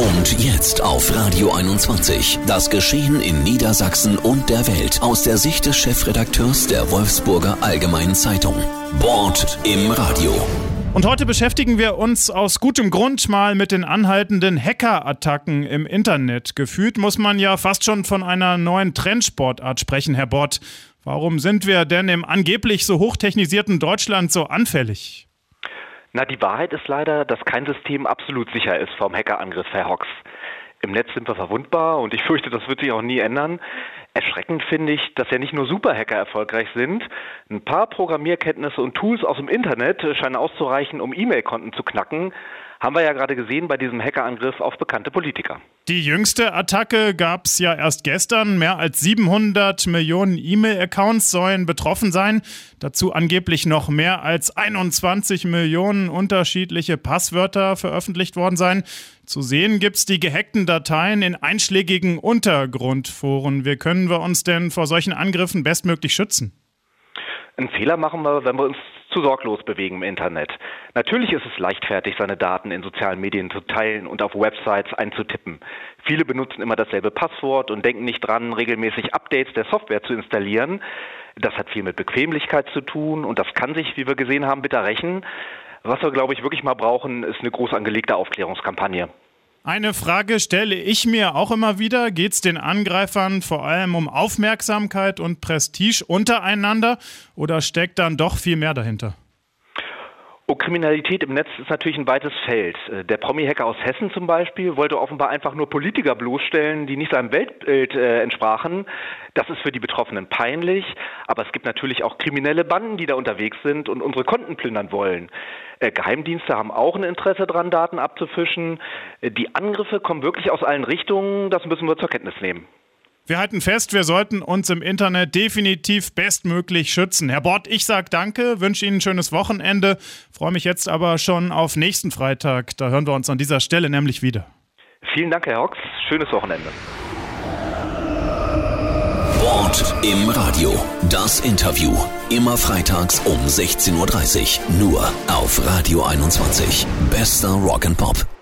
Und jetzt auf Radio 21. Das Geschehen in Niedersachsen und der Welt aus der Sicht des Chefredakteurs der Wolfsburger Allgemeinen Zeitung. Bord im Radio. Und heute beschäftigen wir uns aus gutem Grund mal mit den anhaltenden Hackerattacken im Internet. Gefühlt muss man ja fast schon von einer neuen Trendsportart sprechen, Herr Bott. Warum sind wir denn im angeblich so hochtechnisierten Deutschland so anfällig? Na, die Wahrheit ist leider, dass kein System absolut sicher ist vom Hackerangriff, Herr Hox. Im Netz sind wir verwundbar und ich fürchte, das wird sich auch nie ändern. Erschreckend finde ich, dass ja nicht nur Superhacker erfolgreich sind. Ein paar Programmierkenntnisse und Tools aus dem Internet scheinen auszureichen, um E-Mail-Konten zu knacken. Haben wir ja gerade gesehen bei diesem Hackerangriff auf bekannte Politiker. Die jüngste Attacke gab es ja erst gestern. Mehr als 700 Millionen E-Mail-Accounts sollen betroffen sein. Dazu angeblich noch mehr als 21 Millionen unterschiedliche Passwörter veröffentlicht worden sein. Zu sehen gibt's die gehackten Dateien in einschlägigen Untergrundforen. Wie können wir uns denn vor solchen Angriffen bestmöglich schützen? Einen Fehler machen wir, wenn wir uns zu sorglos bewegen im Internet. Natürlich ist es leichtfertig, seine Daten in sozialen Medien zu teilen und auf Websites einzutippen. Viele benutzen immer dasselbe Passwort und denken nicht dran, regelmäßig Updates der Software zu installieren. Das hat viel mit Bequemlichkeit zu tun und das kann sich, wie wir gesehen haben, bitter rächen. Was wir, glaube ich, wirklich mal brauchen, ist eine groß angelegte Aufklärungskampagne. Eine Frage stelle ich mir auch immer wieder. Geht es den Angreifern vor allem um Aufmerksamkeit und Prestige untereinander oder steckt dann doch viel mehr dahinter? Oh, Kriminalität im Netz ist natürlich ein weites Feld. Der Promi-Hacker aus Hessen zum Beispiel wollte offenbar einfach nur Politiker bloßstellen, die nicht seinem Weltbild entsprachen. Das ist für die Betroffenen peinlich, aber es gibt natürlich auch kriminelle Banden, die da unterwegs sind und unsere Konten plündern wollen. Geheimdienste haben auch ein Interesse daran, Daten abzufischen. Die Angriffe kommen wirklich aus allen Richtungen, das müssen wir zur Kenntnis nehmen. Wir halten fest, wir sollten uns im Internet definitiv bestmöglich schützen. Herr Bott, ich sage danke, wünsche Ihnen ein schönes Wochenende, freue mich jetzt aber schon auf nächsten Freitag. Da hören wir uns an dieser Stelle nämlich wieder. Vielen Dank, Herr Hox. Schönes Wochenende. Bord im Radio. Das Interview. Immer freitags um 16:30 Uhr. Nur auf Radio 21. Bester Rock and Pop.